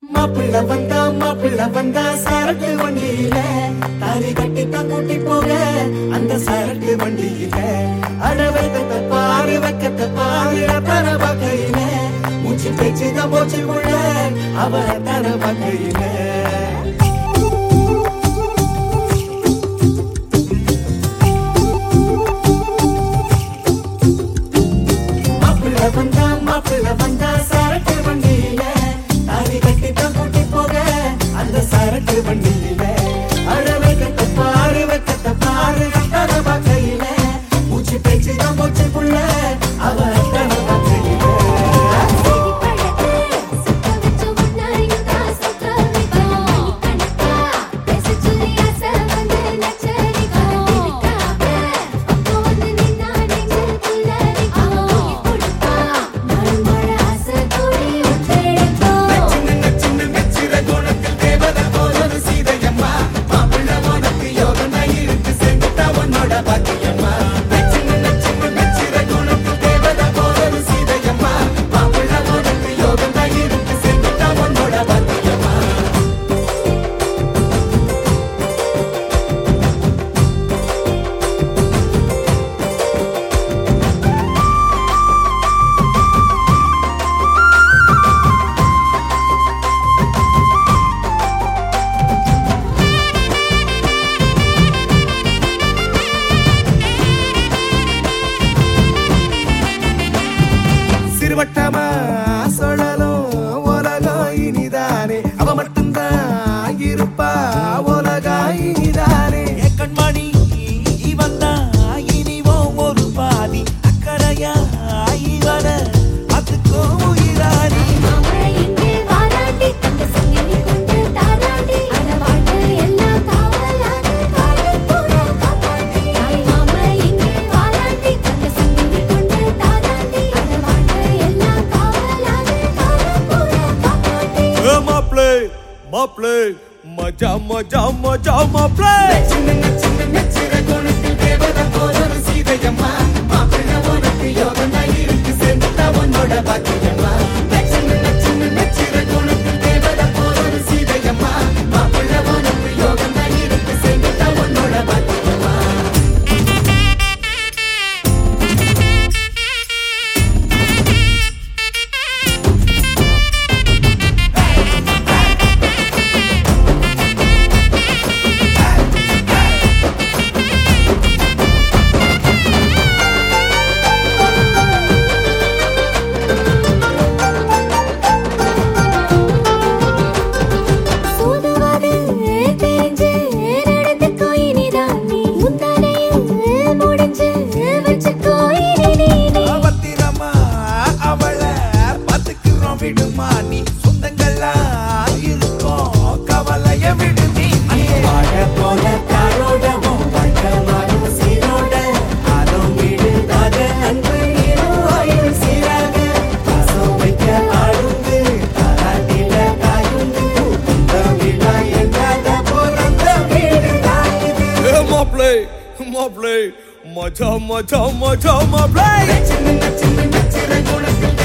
மாப்பிள்ள வந்தா சரட்டு வண்டியில தாலி கட்டி தான் கூட்டி போக அந்த சரட்டு வண்டியில அடவைத்த பாரு வைக்கத்த பாரு தர வகையில மூச்சு பேச்சுதான் போச்சு உள்ள அவ தர வகையில மாப்பிள்ள வந்தா சரட்டு வண்டியில தாலி கட்டி தான் கூட்டி போக அந்த சரட்டு வண்டியில அழவை கத்த பாரு தர வகையில மூச்சு பேச்சுதான் போச்சு புள்ள அவ தர வகையில வட்டமா சொல்லலும் உலகம் இனிதானே அவ மட்டும்தான் இருப்பா உலகம் இனிதானே கண்மணி இவந்தா இனிவோ ஒரு பாதி அக்கறையா இவன அதுக்கோ உயிராடி மாப்ளே மஜா மஜா மஜா மாப்ளே நச்சிர கோணத்தில் தேவதை போல ஒரு சீதையம்மா மாப்பிள்ள உனக்கு யோகம் தான் இருக்கு சேர்ந்துட்டா உன்னோட பாக்கியம்மா நச்சிர கோணத்தில் தேவதை போல ஒரு சீதையம்மா மாப்பிள்ள உனக்கு யோகம் தான் இருக்கு சேர்ந்துட்டா உன்னோட பாக்கியம்மா விடுமா நீ சொந்தங்களா இருக்கும் கவலைய விடு நீ வாழ போல தாரோடவும் வட்டமாறும் சீரோட ஆரோம் விடுதாக அன்பு நீரும் ஆயுள் சீராக பாசம் வைக்க ஆளுந்து தாராட்டில காயுந்து இந்த விழா எங்காத பிறந்த வீடு தாயுது மாப்ளே மாப்ளே மஜா மஜா மஜா மாப்ளே நச்சிர குணத்தில்